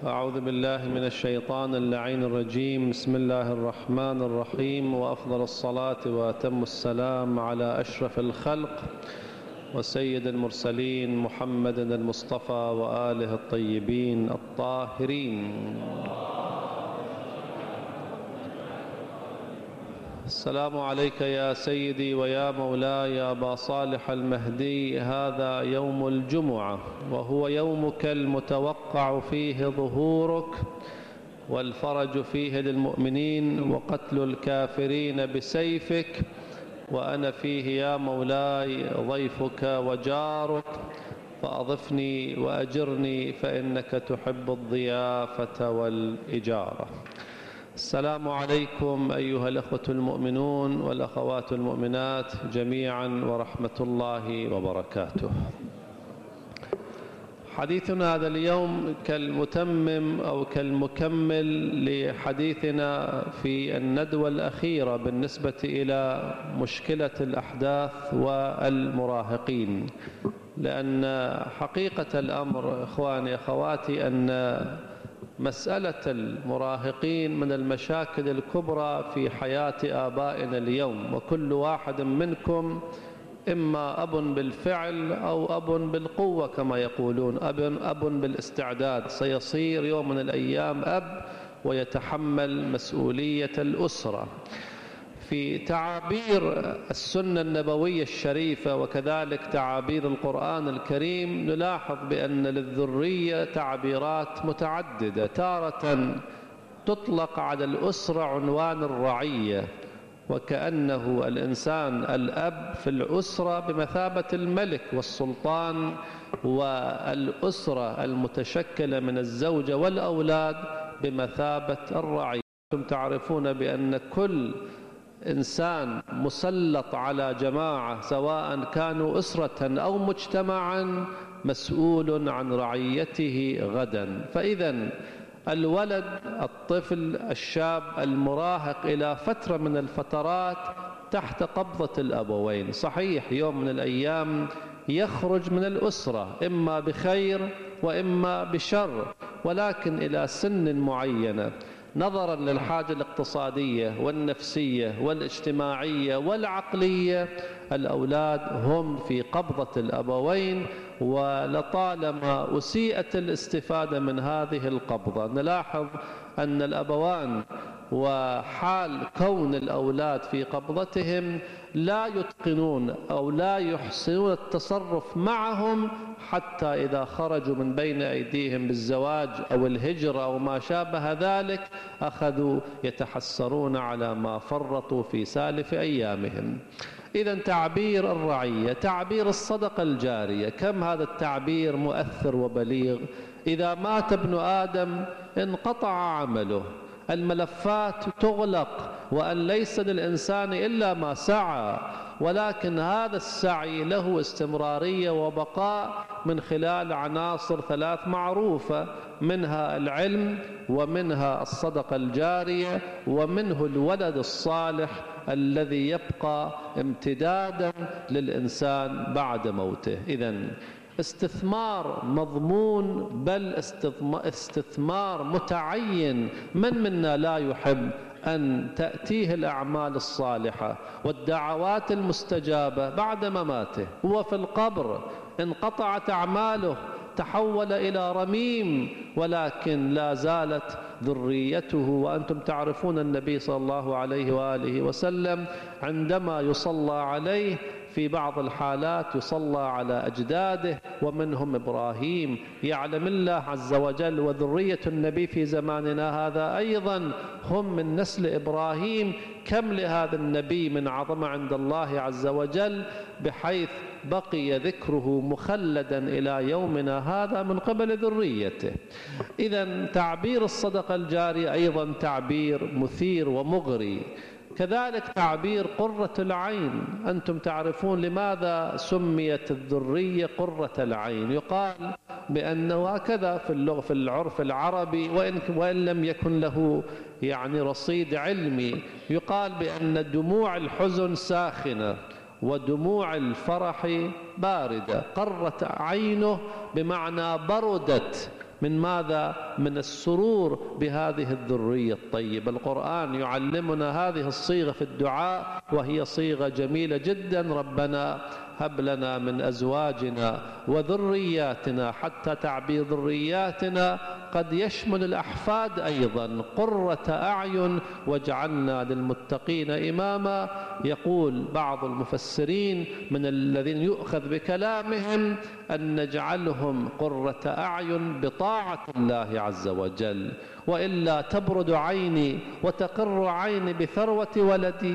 أعوذ بالله من الشيطان اللعين الرجيم. بسم الله الرحمن الرحيم، وأفضل الصلاة وأتم السلام على أشرف الخلق وسيد المرسلين محمد المصطفى وآله الطيبين الطاهرين. السلام عليك يا سيدي ويا مولاي يا أبا صالح المهدي. هذا يوم الجمعة، وهو يومك المتوقع فيه ظهورك، والفرج فيه للمؤمنين وقتل الكافرين بسيفك، وأنا فيه يا مولاي ضيفك وجارك، فأضفني وأجرني فإنك تحب الضيافة والإجارة. السلام عليكم أيها الأخوة المؤمنون والأخوات المؤمنات جميعا، ورحمة الله وبركاته. حديثنا هذا اليوم كالمتمم أو كالمكمل لحديثنا في الندوة الأخيرة بالنسبة إلى مشكلة الأحداث والمراهقين، لأن حقيقة الأمر إخواني أخواتي أن مسألة المراهقين من المشاكل الكبرى في حياة آبائنا اليوم، وكل واحد منكم إما أب بالفعل أو أب بالقوة كما يقولون، أب بالاستعداد، سيصير يوم من الأيام أب ويتحمل مسؤولية الأسرة. في تعابير السنة النبوية الشريفة وكذلك تعابير القرآن الكريم نلاحظ بأن للذرية تعبيرات متعددة. تارة تطلق على الأسرة عنوان الرعية، وكأنه الإنسان الأب في الأسرة بمثابة الملك والسلطان، والأسرة المتشكلة من الزوجة والأولاد بمثابة الرعية. أنتم تعرفون بأن كل إنسان مسلط على جماعة سواء كانوا أسرة أو مجتمعا مسؤول عن رعيته غدا. فإذا الولد الطفل الشاب المراهق إلى فترة من الفترات تحت قبضة الأبوين. صحيح يوم من الأيام يخرج من الأسرة إما بخير وإما بشر، ولكن إلى سن معينة نظرا للحاجة الاقتصادية والنفسية والاجتماعية والعقلية الأولاد هم في قبضة الأبوين، ولطالما أسيئت الاستفادة من هذه القبضة. نلاحظ أن الأبوان وحال كون الأولاد في قبضتهم لا يتقنون أو لا يحسنون التصرف معهم حتى إذا خرجوا من بين أيديهم بالزواج أو الهجرة أو ما شابه ذلك أخذوا يتحسرون على ما فرطوا في سالف أيامهم. إذن تعبير الرعية، تعبير الصدقة الجارية، كم هذا التعبير مؤثر وبليغ. إذا مات ابن آدم انقطع عمله، الملفات تغلق، وأن ليس للإنسان إلا ما سعى، ولكن هذا السعي له استمرارية وبقاء من خلال عناصر ثلاث معروفة، منها العلم، ومنها الصدقة الجارية، ومنه الولد الصالح الذي يبقى امتدادا للإنسان بعد موته. إذن استثمار مضمون، بل استثمار متعين. من منا لا يحب أن تأتيه الأعمال الصالحة والدعوات المستجابة بعد مماته؟ هو في القبر انقطعت أعماله، تحول إلى رميم، ولكن لا زالت ذريته. وأنتم تعرفون النبي صلى الله عليه وآله وسلم عندما يصلى عليه في بعض الحالات يصلى على أجداده، ومنهم إبراهيم. يعلم الله عز وجل وذرية النبي في زماننا هذا أيضا هم من نسل إبراهيم. كم لهذا النبي من عظمة عند الله عز وجل، بحيث بقي ذكره مخلدا إلى يومنا هذا من قبل ذريته. إذن تعبير الصدقة الجارية أيضا تعبير مثير ومغري. كذلك تعبير قرة العين. أنتم تعرفون لماذا سميت الذرية قرة العين؟ يقال بأنه هكذا في العرف العربي، وإن لم يكن له رصيد علمي، يقال بأن دموع الحزن ساخنة ودموع الفرح باردة. قرت عينه بمعنى بردت من ماذا؟ من السرور بهذه الذرية الطيبة. القرآن يعلمنا هذه الصيغة في الدعاء وهي صيغة جميلة جدا: ربنا هب لنا من أزواجنا وذرياتنا، حتى تعبير ذرياتنا قد يشمل الأحفاد أيضا، قرة أعين واجعلنا للمتقين إماما. يقول بعض المفسرين من الذين يؤخذ بكلامهم أن نجعلهم قرة أعين بطاعة الله عز وجل، وإلا تبرد عيني وتقر عيني بثروة ولدي،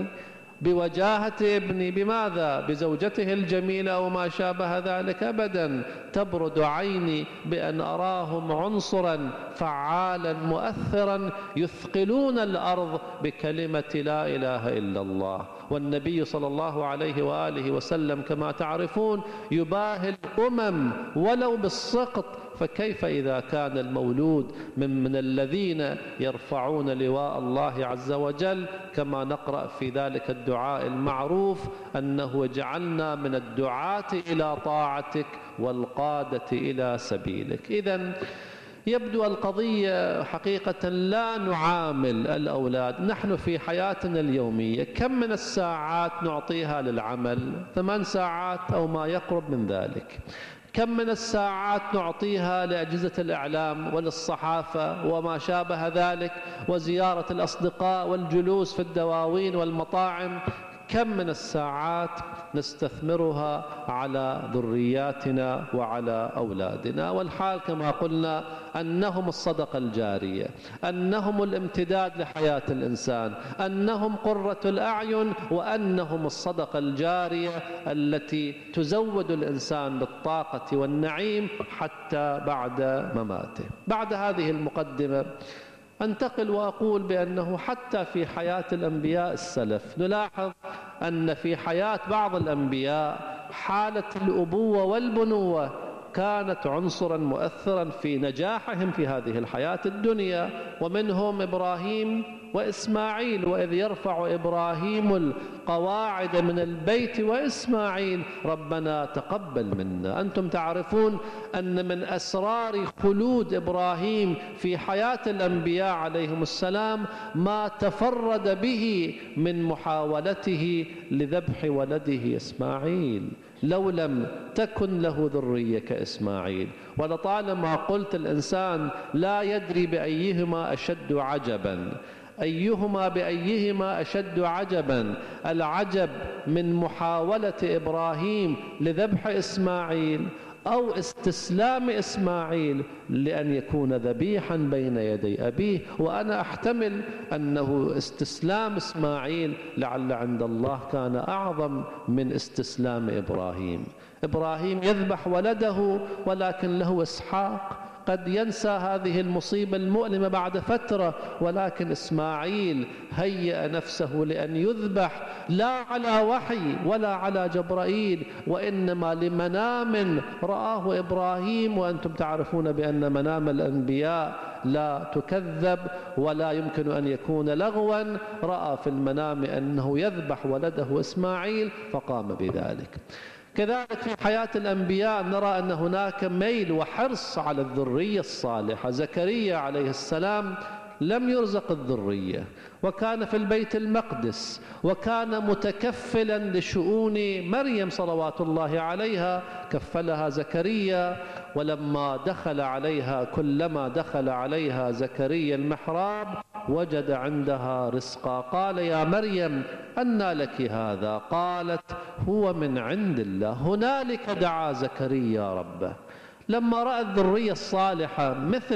بوجاهة ابني، بماذا؟ بزوجته الجميلة أو ما شابه ذلك. أبدا، تبرد عيني بأن أراهم عنصرا فعالا مؤثرا يثقلون الأرض بكلمة لا إله إلا الله. والنبي صلى الله عليه وآله وسلم كما تعرفون يباهي الأمم ولو بالسقط، فكيف إذا كان المولود من الذين يرفعون لواء الله عز وجل، كما نقرأ في ذلك الدعاء المعروف أنه اجعلنا من الدعاة إلى طاعتك والقادة إلى سبيلك. إذن يبدو القضية حقيقة لا نعامل الأولاد. نحن في حياتنا اليومية كم من الساعات نعطيها للعمل؟ 8 ساعات أو ما يقرب من ذلك. كم من الساعات نعطيها لأجهزة الإعلام وللصحافة وما شابه ذلك، وزيارة الأصدقاء والجلوس في الدواوين والمطاعم؟ كم من الساعات نستثمرها على ذرياتنا وعلى أولادنا؟ والحال كما قلنا أنهم الصدقة الجارية، أنهم الامتداد لحياة الإنسان، أنهم قرة الأعين، وأنهم الصدقة الجارية التي تزود الإنسان بالطاقة والنعيم حتى بعد مماته. بعد هذه المقدمة أنتقل وأقول بأنه حتى في حياة الأنبياء السلف نلاحظ أن في حياة بعض الأنبياء حالة الأبوة والبنوة كانت عنصرا مؤثرا في نجاحهم في هذه الحياة الدنيا. ومنهم إبراهيم وإسماعيل، وإذ يرفع إبراهيم القواعد من البيت وإسماعيل ربنا تقبل منا. أنتم تعرفون أن من أسرار خلود إبراهيم في حياة الأنبياء عليهم السلام ما تفرد به من محاولته لذبح ولده إسماعيل. لو لم تكن له ذرية كإسماعيل، ولطالما قلت الإنسان لا يدري بأيهما أشد عجبا، أيهما بأيهما أشد عجبا، العجب من محاولة إبراهيم لذبح إسماعيل أو استسلام إسماعيل لأن يكون ذبيحا بين يدي أبيه. وأنا أحتمل أنه استسلام إسماعيل لعل عند الله كان أعظم من استسلام إبراهيم. إبراهيم يذبح ولده ولكن له إسحاق، قد ينسى هذه المصيبة المؤلمة بعد فترة، ولكن إسماعيل هيأ نفسه لأن يذبح لا على وحي ولا على جبرائيل، وإنما لمنام رآه إبراهيم. وأنتم تعرفون بأن منام الأنبياء لا تكذب ولا يمكن أن يكون لغوا. رأى في المنام أنه يذبح ولده إسماعيل فقام بذلك. كذلك في حياة الأنبياء نرى أن هناك ميل وحرص على الذرية الصالحة. زكريا عليه السلام لم يرزق الذرية، وكان في البيت المقدس، وكان متكفلا لشؤون مريم صلوات الله عليها، كفلها زكريا. ولما دخل عليها، كلما دخل عليها زكريا المحراب وجد عندها رزقا. قال يا مريم أنى لك هذا؟ قالت هو من عند الله. هنالك دعا زكريا ربه. لما رأى الذرية الصالحة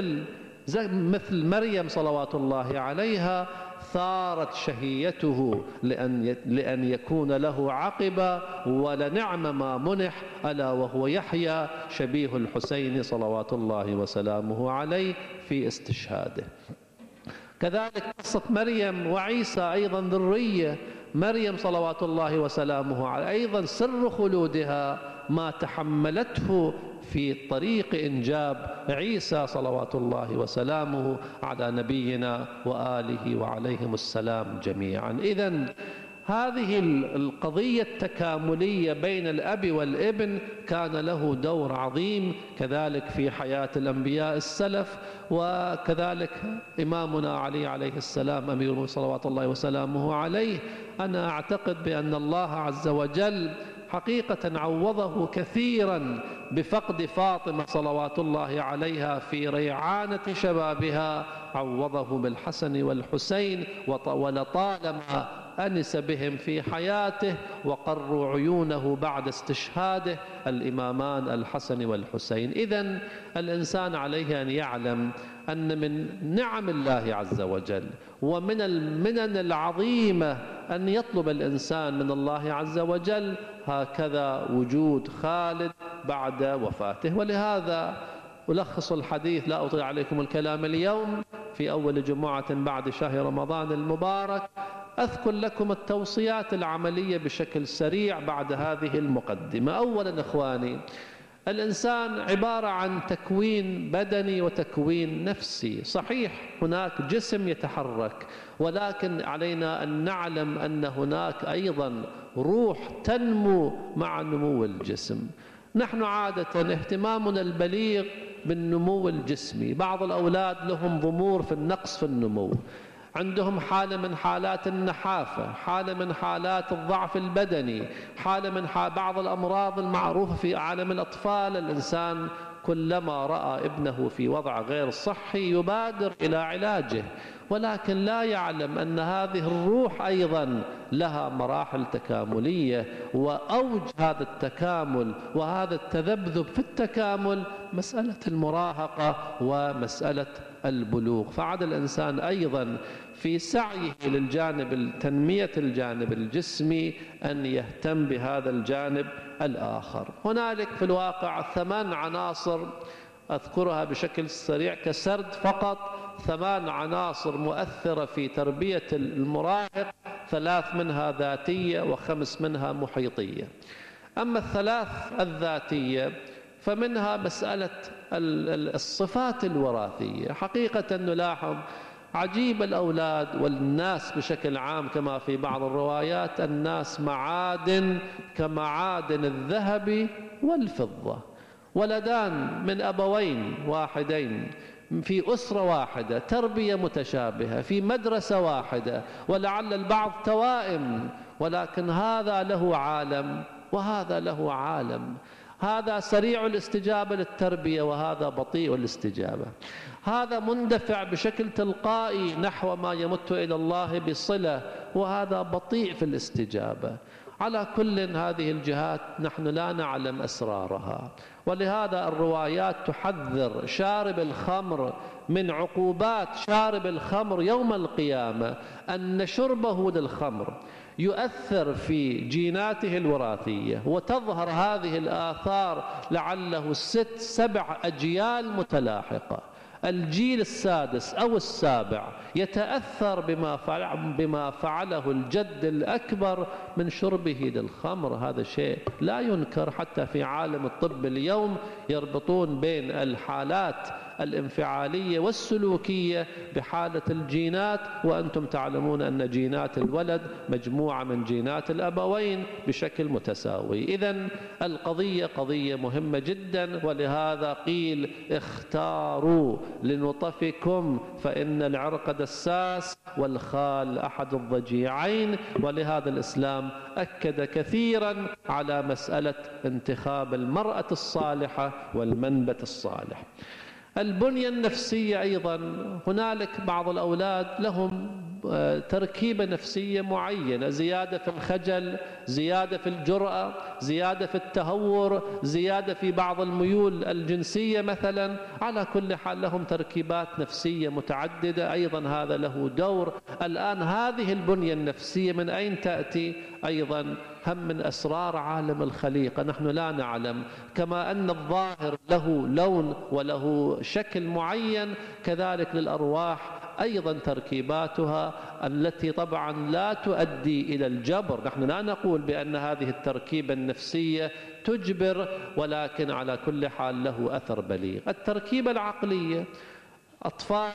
مثل مريم صلوات الله عليها ثارت شهيته لأن يكون له عقبة، ولنعم ما منح، ألا وهو يحيى شبيه الحسين صلوات الله وسلامه عليه في استشهاده. كذلك قصة مريم وعيسى أيضا ذرية. مريم صلوات الله وسلامه عليه أيضا سر خلودها ما تحملته في طريق إنجاب عيسى صلوات الله وسلامه على نبينا وآله وعليهم السلام جميعا. إذن هذه القضية التكاملية بين الأب والابن كان له دور عظيم، كذلك في حياة الأنبياء السلف، وكذلك إمامنا علي عليه السلام أمير صلوات الله وسلامه عليه. أنا أعتقد بأن الله عز وجل حقيقة عوضه كثيرا بفقد فاطمة صلوات الله عليها في ريعانة شبابها، عوضه بالحسن والحسين، ولطالما أنس بهم في حياته وقروا عيونه بعد استشهاده الإمامان الحسن والحسين. إذن الإنسان عليه أن يعلم أن من نعم الله عز وجل ومن المنن العظيمة أن يطلب الإنسان من الله عز وجل هكذا وجود خالد بعد وفاته. ولهذا ألخص الحديث، لا أطيل عليكم الكلام اليوم، في أول جمعة بعد شهر رمضان المبارك أذكر لكم التوصيات العملية بشكل سريع بعد هذه المقدمة. أولا إخواني، الإنسان عبارة عن تكوين بدني وتكوين نفسي. صحيح هناك جسم يتحرك، ولكن علينا أن نعلم أن هناك أيضا روح تنمو مع نمو الجسم. نحن عادة اهتمامنا البليغ بالنمو الجسمي. بعض الأولاد لهم ضمور في النقص في النمو، عندهم حالة من حالات النحافة، حالة من حالات الضعف البدني، حالة من بعض الأمراض المعروفة في عالم الأطفال. الإنسان كلما رأى ابنه في وضع غير صحي يبادر إلى علاجه، ولكن لا يعلم أن هذه الروح أيضا لها مراحل تكاملية، وأوج هذا التكامل وهذا التذبذب في التكامل مسألة المراهقة ومسألة البلوغ. فعلى الإنسان أيضا في سعيه للجانب تنمية الجانب الجسمي أن يهتم بهذا الجانب الآخر. هنالك في الواقع 8 عناصر أذكرها بشكل سريع كسرد فقط، 8 عناصر مؤثرة في تربية المراهق، 3 منها ذاتية و5 منها محيطية. أما ال3 الذاتية فمنها مسألة الصفات الوراثية. حقيقة نلاحظ عجيب الأولاد والناس بشكل عام كما في بعض الروايات، الناس معادن كمعادن الذهب والفضة، ولدان من أبوين واحدين في أسرة واحدة، تربية متشابهة، في مدرسة واحدة، ولعل البعض توائم، ولكن هذا له عالم وهذا له عالم. هذا سريع الاستجابة للتربية وهذا بطيء الاستجابة. هذا مندفع بشكل تلقائي نحو ما يمت إلى الله بصلة، وهذا بطيء في الاستجابة. على كل هذه الجهات نحن لا نعلم أسرارها، ولهذا الروايات تحذر شارب الخمر من عقوبات شارب الخمر يوم القيامة، أن شربه للخمر يؤثر في جيناته الوراثية، وتظهر هذه الآثار لعله 6 7 أجيال متلاحقة. الجيل السادس أو السابع يتأثر بما فعله الجد الأكبر من شربه للخمر. هذا شيء لا ينكر، حتى في عالم الطب اليوم يربطون بين الحالات الانفعالية والسلوكية بحالة الجينات، وأنتم تعلمون أن جينات الولد مجموعة من جينات الأبوين بشكل متساوي. إذن القضية قضية مهمة جدا، ولهذا قيل اختاروا لنطفكم فإن العرق دساس والخال أحد الضجيعين. ولهذا الإسلام أكد كثيرا على مسألة انتخاب المرأة الصالحة والمنبت الصالح. البنية النفسية أيضا، هنالك بعض الأولاد لهم تركيبة نفسية معينة، زيادة في الخجل، زيادة في الجرأة، زيادة في التهور، زيادة في بعض الميول الجنسية مثلا. على كل حال لهم تركيبات نفسية متعددة، أيضا هذا له دور. الآن هذه البنية النفسية من أين تأتي؟ أيضا هم من أسرار عالم الخليقة نحن لا نعلم. كما أن الظاهر له لون وله شكل معين، كذلك للأرواح أيضا تركيباتها التي طبعا لا تؤدي إلى الجبر. نحن لا نقول بأن هذه التركيبة النفسية تجبر، ولكن على كل حال له أثر بليغ. التركيبة العقلية، أطفال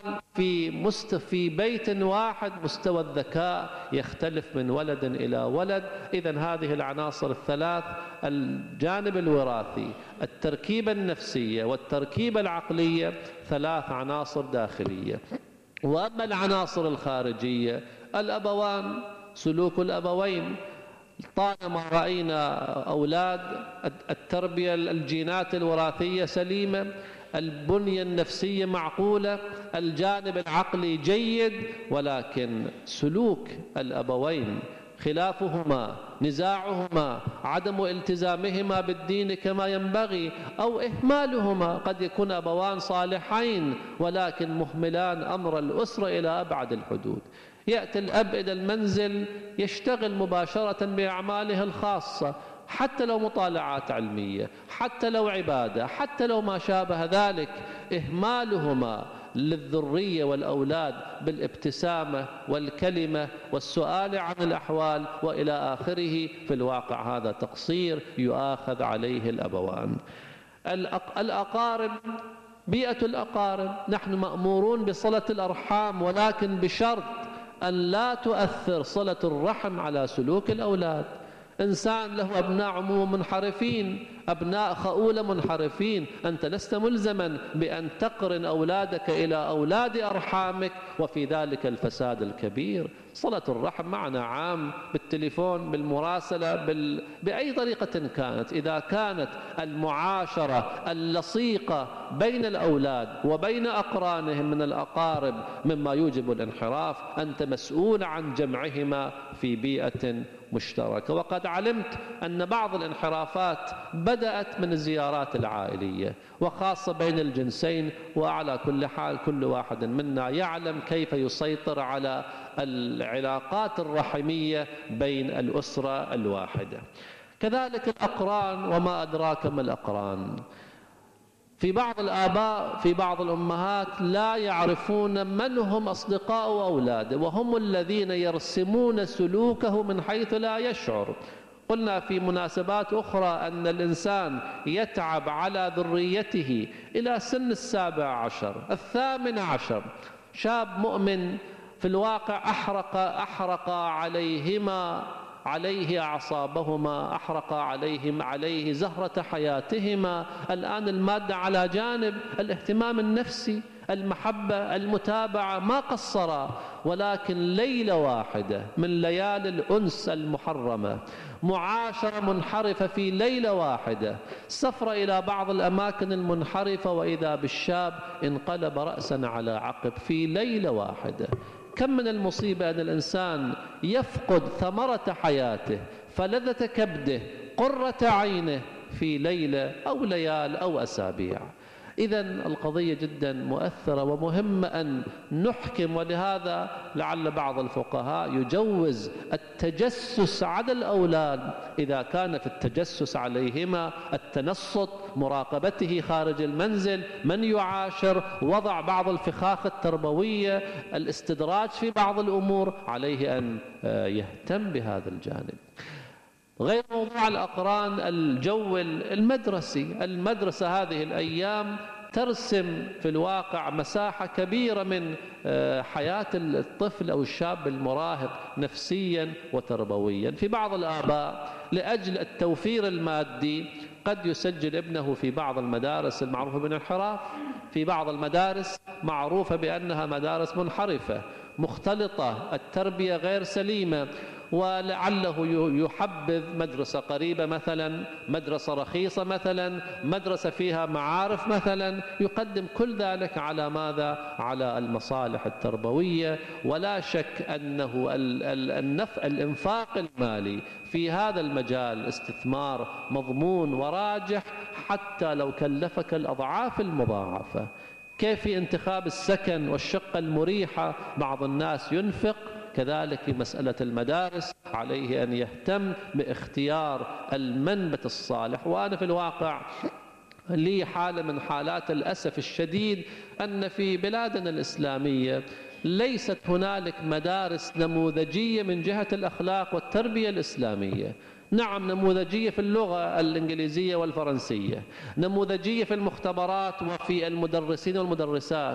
في بيت واحد مستوى الذكاء يختلف من ولد إلى ولد. إذن هذه العناصر الثلاث، الجانب الوراثي، التركيبة النفسية، والتركيبة العقلية، ثلاث عناصر داخلية. وأما العناصر الخارجية، الأبوان، سلوك الأبوين. طالما رأينا أولاد التربية الجينات الوراثية سليمة، البنية النفسية معقولة، الجانب العقلي جيد، ولكن سلوك الأبوين، خلافهما، نزاعهما، عدم التزامهما بالدين كما ينبغي أو إهمالهما. قد يكون أبوان صالحين ولكن مهملان أمر الأسرة إلى أبعد الحدود. يأتي الأب إلى المنزل يشتغل مباشرة بأعماله الخاصة، حتى لو مطالعات علمية، حتى لو عبادة، حتى لو ما شابه ذلك. إهمالهما للذرية والأولاد بالابتسامة والكلمة والسؤال عن الأحوال وإلى آخره، في الواقع هذا تقصير يؤاخذ عليه الأبوان. الأقارب، بيئة الأقارب، نحن مأمورون بصلة الأرحام، ولكن بشرط أن لا تؤثر صلة الرحم على سلوك الأولاد. إنسان له أبناء عموم منحرفين، أبناء خؤولة منحرفين، أنت لست ملزما بأن تقرن أولادك إلى أولاد أرحامك، وفي ذلك الفساد الكبير. صلة الرحم معنى عام، بالتليفون، بالمراسلة، بأي طريقة كانت. إذا كانت المعاشرة اللصيقة بين الأولاد وبين أقرانهم من الأقارب مما يوجب الانحراف، أنت مسؤول عن جمعهما في بيئة مشتركة. وقد علمت أن بعض الانحرافات بدأت من الزيارات العائلية، وخاصة بين الجنسين. وعلى كل حال كل واحد منا يعلم كيف يسيطر على العلاقات الرحمية بين الأسرة الواحدة. كذلك الأقران، وما أدراك ما الأقران. في بعض الآباء، في بعض الأمهات لا يعرفون من هم أصدقاء أولاده، وهم الذين يرسمون سلوكه من حيث لا يشعر. قلنا في مناسبات أخرى أن الإنسان يتعب على ذريته إلى سن 17 18. شاب مؤمن في الواقع أحرق عليه أعصابهما، أحرق عليه زهرة حياتهما. الآن المادة على جانب، الاهتمام النفسي، المحبة، المتابعة ما قصرا، ولكن ليلة واحدة من ليالي الأنس المحرمة، معاشرة منحرفة في ليلة واحدة، سفر إلى بعض الأماكن المنحرفة، وإذا بالشاب انقلب رأسا على عقب في ليلة واحدة. كم من المصيبة أن الإنسان يفقد ثمرة حياته، فلذة كبده، قرة عينه في ليلة أو ليال أو أسابيع. إذن القضية جدا مؤثرة ومهمة أن نحكم. ولهذا لعل بعض الفقهاء يجوز التجسس على الأولاد إذا كان في التجسس عليهما التنصت، مراقبته خارج المنزل، من يعاشر، وضع بعض الفخاخ التربوية، الاستدراج في بعض الأمور. عليه أن يهتم بهذا الجانب. غير موضوع الأقران، الجو المدرسي. المدرسة هذه الأيام ترسم في الواقع مساحة كبيرة من حياة الطفل أو الشاب المراهق نفسيا وتربويا. في بعض الآباء لأجل التوفير المادي قد يسجل ابنه في بعض المدارس المعروفة بالانحراف، في بعض المدارس معروفة بأنها مدارس منحرفة مختلطة، التربية غير سليمة، ولعله يحبذ مدرسة قريبة مثلا، مدرسة رخيصة مثلا، مدرسة فيها معارف مثلا، يقدم كل ذلك على ماذا؟ على المصالح التربوية. ولا شك أنه الإنفاق المالي في هذا المجال استثمار مضمون وراجح، حتى لو كلفك الأضعاف المضاعفة. كيف في انتخاب السكن والشقة المريحة بعض الناس ينفق، كذلك في مسألة المدارس عليه أن يهتم باختيار المنبت الصالح. وأنا في الواقع لي حالة من حالات الأسف الشديد أن في بلادنا الإسلامية ليست هنالك مدارس نموذجية من جهة الأخلاق والتربية الإسلامية. نعم، نموذجية في اللغة الإنجليزية والفرنسية، نموذجية في المختبرات وفي المدرسين والمدرسات،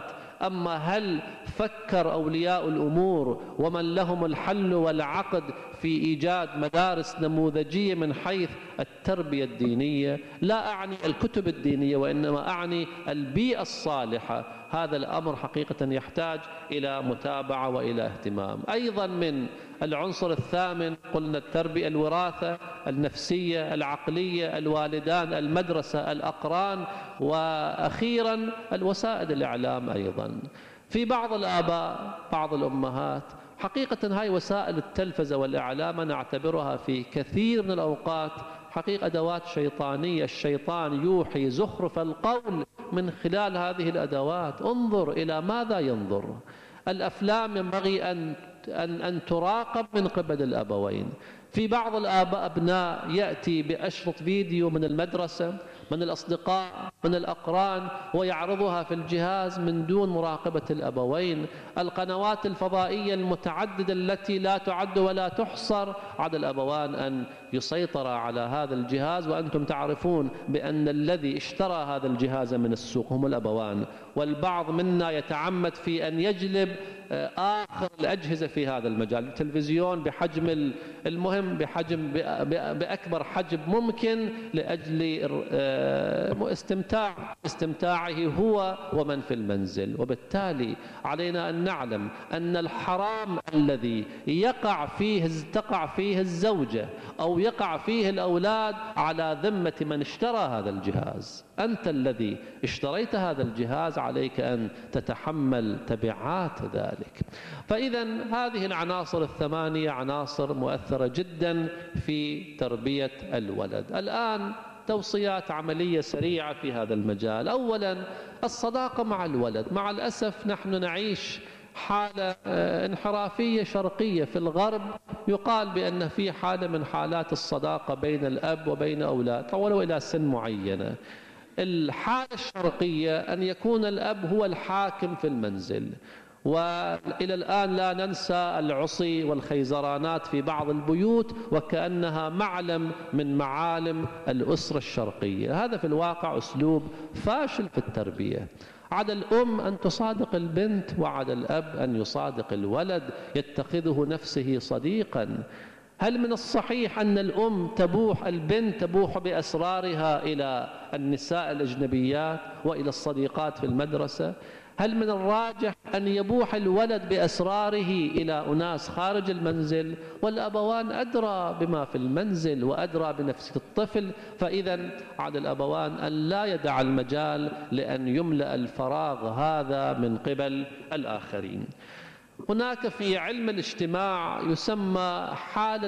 أما هل فكر أولياء الأمور ومن لهم الحل والعقد في إيجاد مدارس نموذجية من حيث التربية الدينية؟ لا أعني الكتب الدينية، وإنما أعني البيئة الصالحة. هذا الأمر حقيقة يحتاج إلى متابعة وإلى اهتمام. أيضا من العنصر الثامن قلنا التربية، الوراثة النفسية العقلية، الوالدان، المدرسة، الأقران، وأخيرا الوسائل الإعلام. أيضا في بعض الآباء بعض الأمهات حقيقة هاي وسائل التلفزة والإعلام أنا أعتبرها في كثير من الأوقات حقيقة أدوات شيطانية. الشيطان يوحي زخرف القول من خلال هذه الأدوات. انظر إلى ماذا ينظر. الأفلام ينبغي أن تراقب من قبل الأبوين. في بعض الآباء أبناء يأتي بأشرط فيديو من المدرسة، من الأصدقاء، من الأقران، ويعرضها في الجهاز من دون مراقبة الأبوين. القنوات الفضائية المتعددة التي لا تعد ولا تحصر، على الأبوان أن يسيطر على هذا الجهاز. وأنتم تعرفون بأن الذي اشترى هذا الجهاز من السوق هم الأبوان، والبعض منا يتعمد في أن يجلب آخر الأجهزة في هذا المجال. التلفزيون بحجم المهم، بأكبر حجم ممكن لأجل استمتاعه هو ومن في المنزل. وبالتالي علينا أن نعلم أن الحرام الذي تقع فيه الزوجة أو يقع فيه الأولاد على ذمة من اشترى هذا الجهاز. أنت الذي اشتريت هذا الجهاز عليك أن تتحمل تبعات ذلك. فإذا هذه العناصر الثمانية عناصر مؤثرة جدا في تربية الولد. الآن توصيات عملية سريعة في هذا المجال. أولا الصداقة مع الولد. مع الأسف نحن نعيش حالة انحرافية شرقية في الغرب، يقال بأن في حالة من حالات الصداقة بين الأب وبين أولاد ولو إلى سن معينة. الحالة الشرقية أن يكون الأب هو الحاكم في المنزل، وإلى الآن لا ننسى العصي والخيزرانات في بعض البيوت وكأنها معلم من معالم الأسرة الشرقية. هذا في الواقع أسلوب فاشل في التربية. على الأم أن تصادق البنت، وعلى الأب أن يصادق الولد، يتخذه نفسه صديقا. هل من الصحيح أن الأم البنت تبوح بأسرارها إلى النساء الأجنبيات وإلى الصديقات في المدرسة؟ هل من الراجح أن يبوح الولد بأسراره إلى أناس خارج المنزل؟ والأبوان أدرى بما في المنزل وأدرى بنفس الطفل. فإذا على الأبوان أن لا يدع المجال لأن يملأ الفراغ هذا من قبل الآخرين. هناك في علم الاجتماع يسمى حالة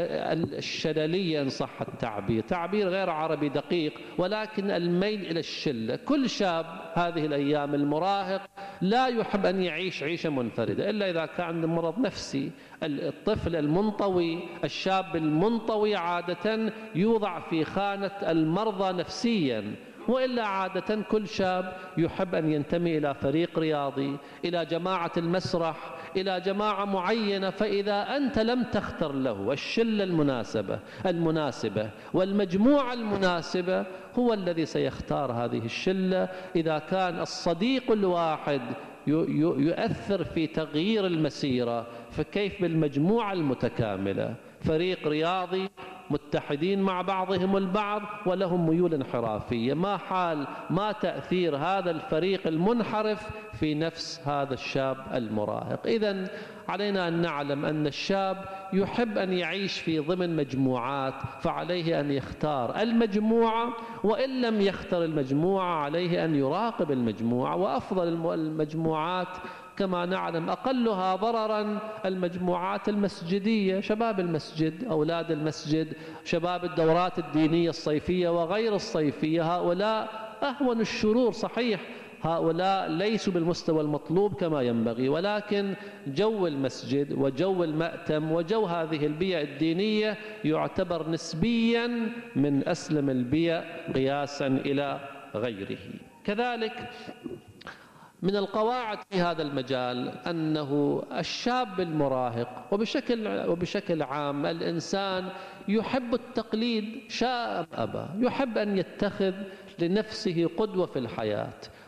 الشللية إن صح التعبير، تعبير غير عربي دقيق، ولكن الميل إلى الشلة. كل شاب هذه الأيام المراهق لا يحب أن يعيش عيشة منفردة إلا إذا كان عنده مرض نفسي. الطفل المنطوي، الشاب المنطوي عادة يوضع في خانة المرضى نفسيا، وإلا عادة كل شاب يحب أن ينتمي إلى فريق رياضي، إلى جماعة المسرح، إلى جماعة معينة. فإذا أنت لم تختر له الشلة المناسبة والمجموعة المناسبة، هو الذي سيختار هذه الشلة. إذا كان الصديق الواحد يؤثر في تغيير المسيرة، فكيف بالمجموعة المتكاملة؟ فريق رياضي متحدين مع بعضهم البعض ولهم ميول انحرافية، ما تأثير هذا الفريق المنحرف في نفس هذا الشاب المراهق؟ إذن علينا أن نعلم أن الشاب يحب أن يعيش في ضمن مجموعات، فعليه أن يختار المجموعة، وإن لم يختر المجموعة عليه أن يراقب المجموعة. وأفضل المجموعات كما نعلم أقلها ضررا المجموعات المسجدية، شباب المسجد، أولاد المسجد، شباب الدورات الدينية الصيفية وغير الصيفية. هؤلاء أهون الشرور. صحيح هؤلاء ليسوا بالمستوى المطلوب كما ينبغي، ولكن جو المسجد وجو المأتم وجو هذه البيئة الدينية يعتبر نسبيا من أسلم البيئة قياسا إلى غيره. كذلك من القواعد في هذا المجال أنه الشاب المراهق وبشكل عام الإنسان يحب التقليد شاء أم أبى، يحب أن يتخذ لنفسه قدوة في الحياة،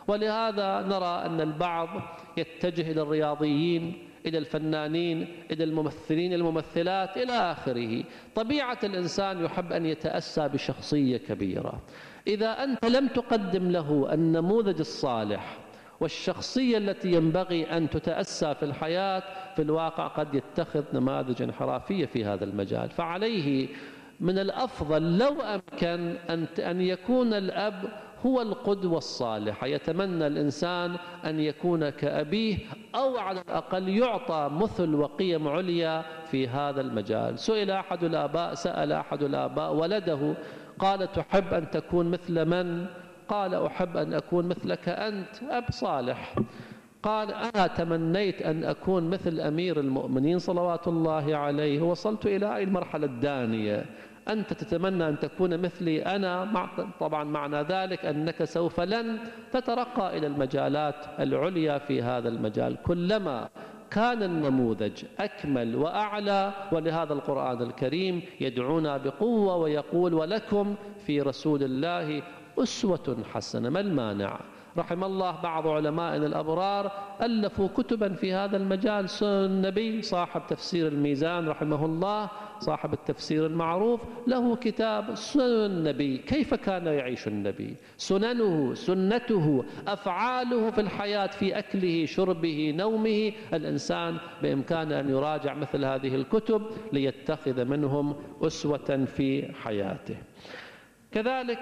ولهذا نرى أن البعض يتجه إلى الرياضيين، إلى الفنانين، إلى الممثلين، الممثلات، إلى آخره. طبيعة الإنسان يحب أن يتأسى بشخصية كبيرة. إذا أنت لم تقدم له النموذج الصالح والشخصية التي ينبغي أن تتأسى في الحياة، في الواقع قد يتخذ نماذج انحرافية في هذا المجال. فعليه من الأفضل لو أمكن أن يكون الأب هو القدوة الصالحة. يتمنى الإنسان أن يكون كأبيه، أو على الأقل يعطى مثل وقيم عليا في هذا المجال. سأل أحد الآباء ولده، قال: تحب أن تكون مثل من؟ قال: أحب أن أكون مثلك أنت، أب صالح. قال: أنا تمنيت أن أكون مثل أمير المؤمنين صلوات الله عليه، وصلت إلى المرحلة الدانية. أنت تتمنى أن تكون مثلي أنا، طبعا معنى ذلك أنك سوف لن تترقى إلى المجالات العليا في هذا المجال. كلما كان النموذج أكمل وأعلى، ولهذا القرآن الكريم يدعونا بقوة ويقول: ولكم في رسول الله أسوة حسنة. ما المانع؟ رحم الله بعض علمائنا الأبرار ألفوا كتبا في هذا المجال. سنن النبي، صاحب تفسير الميزان رحمه الله، صاحب التفسير المعروف، له كتاب سنن النبي، كيف كان يعيش النبي، سننه، سنته، أفعاله في الحياة، في أكله، شربه، نومه. الإنسان بإمكانه أن يراجع مثل هذه الكتب ليتخذ منهم أسوة في حياته. كذلك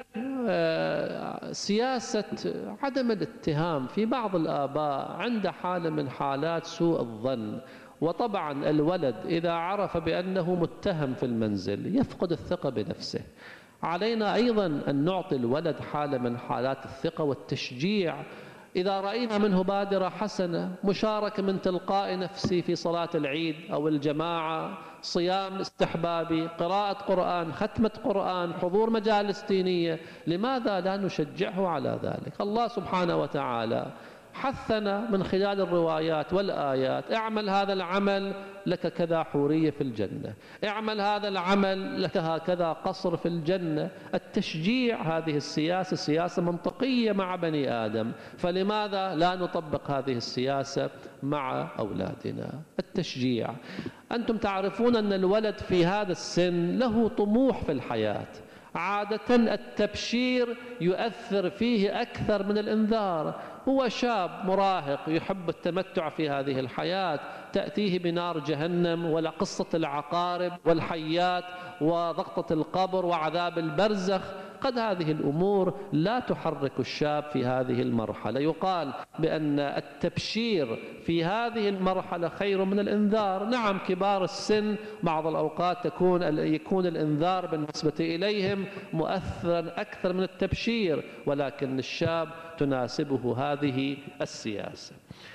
سياسة عدم الاتهام في بعض الآباء عند حالة من حالات سوء الظن. وطبعا الولد إذا عرف بأنه متهم في المنزل يفقد الثقة بنفسه. علينا أيضا أن نعطي الولد حالة من حالات الثقة والتشجيع. إذا رأينا منه بادرة حسنة، مشاركة من تلقاء نفسه في صلاة العيد أو الجماعة، صيام استحبابي، قراءة قرآن، ختمة قرآن، حضور مجالس دينية، لماذا لا نشجعه على ذلك؟ الله سبحانه وتعالى حثنا من خلال الروايات والآيات: اعمل هذا العمل لك كذا حورية في الجنة، اعمل هذا العمل لك هكذا قصر في الجنة. التشجيع، هذه السياسة سياسة منطقية مع بني آدم، فلماذا لا نطبق هذه السياسة مع أولادنا؟ التشجيع. أنتم تعرفون أن الولد في هذا السن له طموح في الحياة. عادة التبشير يؤثر فيه أكثر من الإنذار. هو شاب مراهق يحب التمتع في هذه الحياة، تأتيه بنار جهنم ولا قصة العقارب والحيات وضغطة القبر وعذاب البرزخ. قد هذه الأمور لا تحرك الشاب في هذه المرحلة. يقال بأن التبشير في هذه المرحلة خير من الإنذار. نعم، كبار السن بعض الأوقات يكون الإنذار بالنسبة إليهم مؤثرا أكثر من التبشير، ولكن الشاب تناسبه هذه السياسة.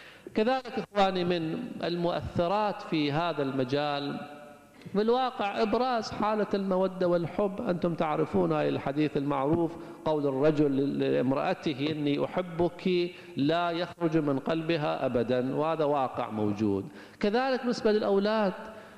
كذلك إخواني من المؤثرات في هذا المجال في الواقع إبراز حالة المودة والحب. أنتم تعرفون الحديث المعروف: قول الرجل لامرأته: إني أحبك، لا يخرج من قلبها أبدا، وهذا واقع موجود. كذلك بالنسبة للأولاد،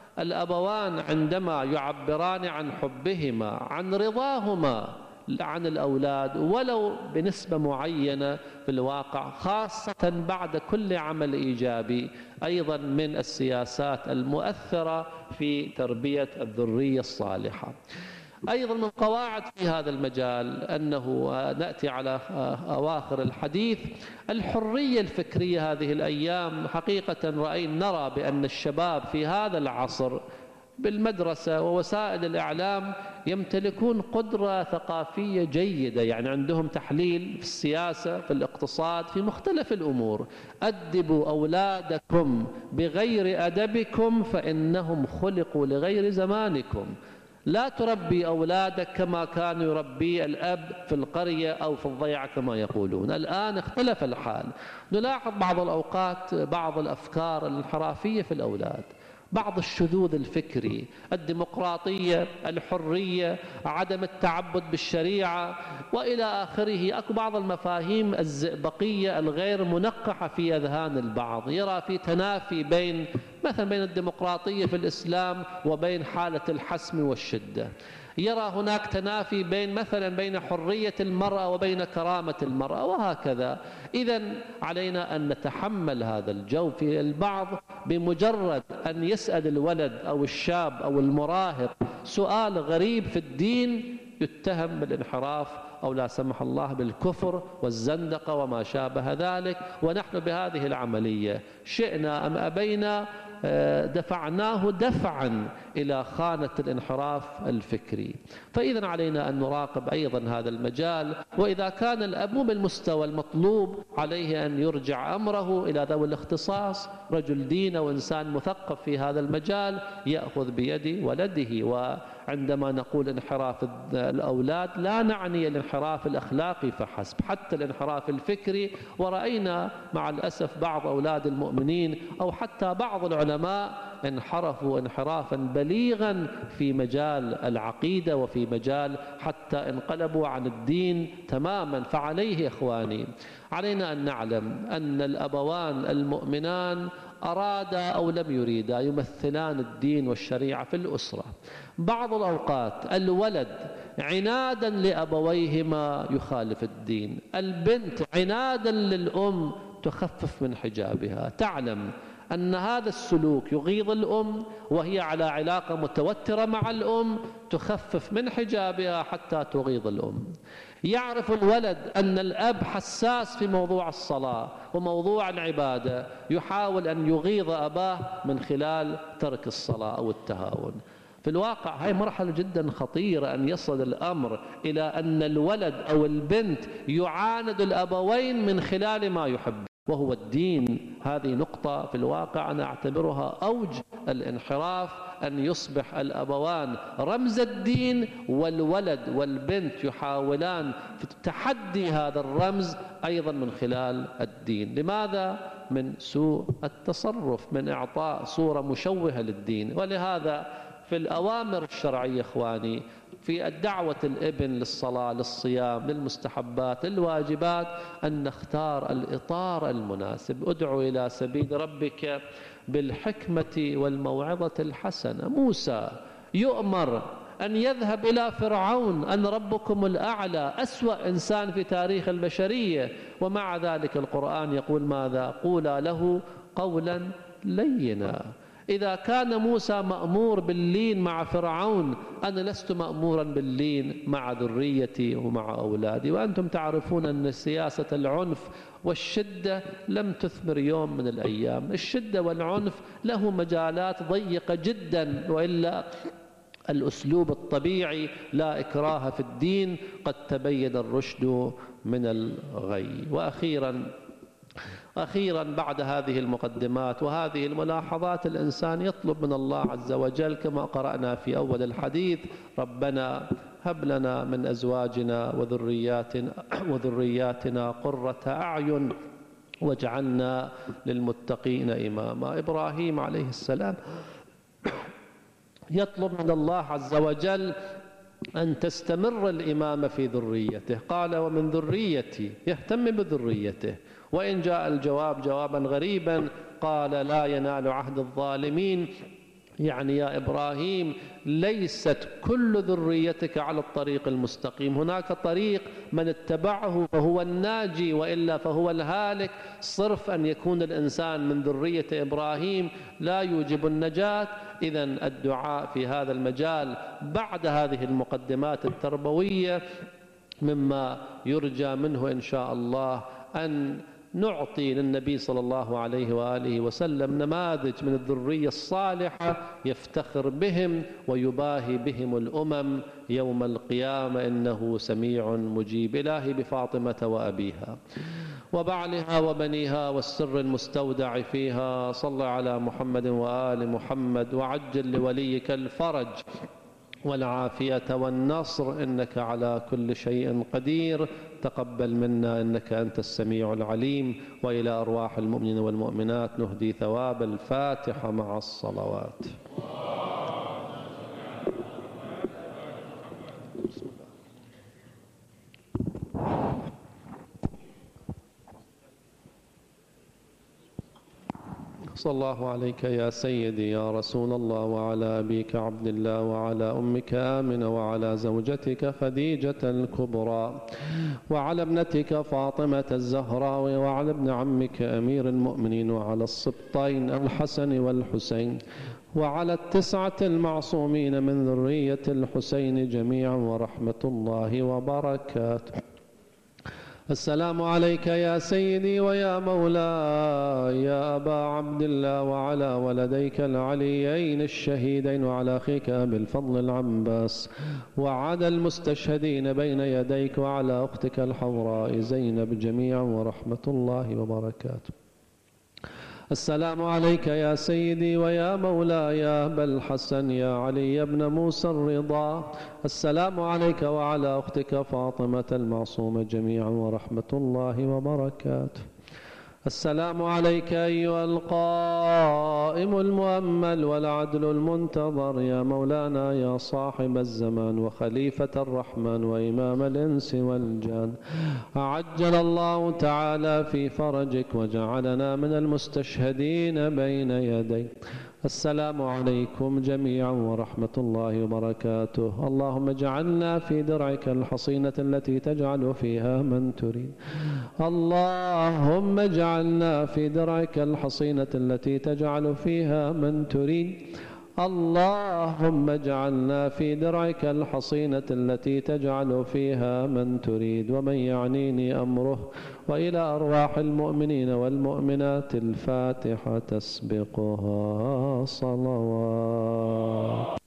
الأبوان عندما يعبران عن حبهما، عن رضاهما عن الأولاد ولو بنسبة معينة، في الواقع خاصة بعد كل عمل إيجابي، أيضا من السياسات المؤثرة في تربية الذرية الصالحة. أيضا من قواعد في هذا المجال أنه نأتي على أواخر الحديث: الحرية الفكرية. هذه الأيام حقيقة نرى بأن الشباب في هذا العصر بالمدرسة ووسائل الإعلام يمتلكون قدرة ثقافية جيدة، يعني عندهم تحليل في السياسة، في الاقتصاد، في مختلف الأمور. أدبوا أولادكم بغير أدبكم فإنهم خلقوا لغير زمانكم. لا تربي أولادك كما كان يربي الأب في القرية أو في الضيعة كما يقولون. الآن اختلف الحال. نلاحظ بعض الأوقات بعض الأفكار الانحرافية في الأولاد، بعض الشذوذ الفكري، الديمقراطية، الحرية، عدم التعبد بالشريعة وإلى آخره. أكو بعض المفاهيم الزئبقية الغير منقحة في أذهان البعض، يرى في تنافي بين مثلا بين الديمقراطية في الإسلام وبين حالة الحسم والشدة. يرى هناك تنافي بين حرية المرأة وبين كرامة المرأة وهكذا. إذا علينا أن نتحمل هذا الجو. في البعض بمجرد أن يسأل الولد أو الشاب أو المراهق سؤال غريب في الدين يتهم بالانحراف أو لا سمح الله بالكفر والزندقة وما شابه ذلك، ونحن بهذه العملية شئنا أم أبينا دفعناه دفعا إلى خانة الانحراف الفكري. فإذا علينا أن نراقب أيضا هذا المجال، وإذا كان الأب مو بالمستوى المطلوب عليه أن يرجع أمره إلى ذوي الاختصاص، رجل دين وإنسان مثقف في هذا المجال يأخذ بيد ولده. وعندما نقول انحراف الأولاد لا نعني الانحراف الأخلاقي فحسب، حتى الانحراف الفكري. ورأينا مع الأسف بعض أولاد المؤمنين أو حتى بعض العلماء انحرفوا انحرافا بليغا في مجال العقيدة وفي مجال حتى انقلبوا عن الدين تماما. فعليه إخواني علينا أن نعلم أن الأبوان المؤمنان أرادا أو لم يريدا يمثلان الدين والشريعة في الأسرة. بعض الأوقات الولد عنادا لأبويهما يخالف الدين، البنت عنادا للأم تخفف من حجابها، تعلم أن هذا السلوك يغيظ الأم وهي على علاقة متوترة مع الأم، تخفف من حجابها حتى تغيظ الأم. يعرف الولد أن الأب حساس في موضوع الصلاة وموضوع العبادة، يحاول أن يغيظ أباه من خلال ترك الصلاة أو التهاون. في الواقع هاي مرحلة جدا خطيرة، أن يصل الأمر إلى أن الولد أو البنت يعاند الأبوين من خلال ما يحب وهو الدين. هذه نقطة في الواقع أنا أعتبرها أوج الانحراف، أن يصبح الأبوان رمز الدين والولد والبنت يحاولان في تحدي هذا الرمز أيضا من خلال الدين. لماذا؟ من سوء التصرف، من إعطاء صورة مشوهة للدين. ولهذا في الأوامر الشرعية إخواني، في الدعوة الابن للصلاة للصيام للمستحبات للواجبات، أن نختار الإطار المناسب. ادعو إلى سبيل ربك بالحكمة والموعظة الحسنة. موسى يؤمر أن يذهب إلى فرعون أن ربكم الأعلى، أسوأ إنسان في تاريخ البشرية، ومع ذلك القرآن يقول ماذا؟ قولا له قولا لينا. إذا كان موسى مأمور باللين مع فرعون، أنا لست مأمورا باللين مع ذريتي ومع أولادي. وأنتم تعرفون أن سياسة العنف والشدة لم تثمر يوم من الأيام. الشدة والعنف له مجالات ضيقة جدا، وإلا الأسلوب الطبيعي لا إكراه في الدين، قد تبين الرشد من الغي. وأخيرا بعد هذه المقدمات وهذه الملاحظات، الإنسان يطلب من الله عز وجل كما قرأنا في أول الحديث: ربنا هب لنا من أزواجنا وذرياتنا قرة أعين واجعلنا للمتقين إماما. إبراهيم عليه السلام يطلب من الله عز وجل أن تستمر الإمامة في ذريته، قال ومن ذريتي، يهتم بذريته. وإن جاء الجواب جوابا غريبا، قال لا ينال عهد الظالمين، يعني يا إبراهيم ليست كل ذريتك على الطريق المستقيم، هناك طريق من اتبعه فهو الناجي وإلا فهو الهالك. صرف أن يكون الإنسان من ذرية إبراهيم لا يوجب النجاة. إذن الدعاء في هذا المجال بعد هذه المقدمات التربوية مما يرجى منه إن شاء الله أن نعطي للنبي صلى الله عليه وآله وسلم نماذج من الذرية الصالحة يفتخر بهم ويباهي بهم الأمم يوم القيامة، إنه سميع مجيب. إلهي بفاطمة وأبيها وبعلها وبنيها والسر المستودع فيها، صل على محمد وآل محمد، وعجل لوليك الفرج والعافية والنصر، إنك على كل شيء قدير. تقبل منا إنك أنت السميع العليم. وإلى أرواح المؤمنين والمؤمنات نهدي ثواب الفاتحة مع الصلوات. صلى الله عليك يا سيدي يا رسول الله وعلى أبيك عبد الله وعلى أمك آمنة وعلى زوجتك خديجة الكبرى وعلى ابنتك فاطمة الزهراء وعلى ابن عمك أمير المؤمنين وعلى السبطين الحسن والحسين وعلى 9 المعصومين من ذرية الحسين جميعا ورحمة الله وبركاته. السلام عليك يا سيدي ويا مولاي يا أبا عبد الله وعلى ولديك العليين الشهيدين وعلى أخيك أبي الفضل العباس وعلى المستشهدين بين يديك وعلى أختك الحوراء زينب جميعا ورحمة الله وبركاته. السلام عليك يا سيدي ويا مولاي يا أبا الحسن يا علي بن موسى الرضا. السلام عليك وعلى أختك فاطمة المعصومة جميعا ورحمة الله وبركاته. السلام عليك أيها القائم المؤمل والعدل المنتظر يا مولانا يا صاحب الزمان وخليفة الرحمن وإمام الإنس والجان، عجل الله تعالى في فرجك وجعلنا من المستشهدين بين يديك. السلام عليكم جميعا ورحمة الله وبركاته. اللهم اجعلنا في درعك الحصينة التي تجعل فيها من تريد. اللهم اجعلنا في درعك الحصينة التي تجعل فيها من تريد. اللهم اجعلنا في درعك الحصينة التي تجعل فيها من تريد ومن يعنيني أمره. وإلى أرواح المؤمنين والمؤمنات الفاتحة تسبقها صلوات.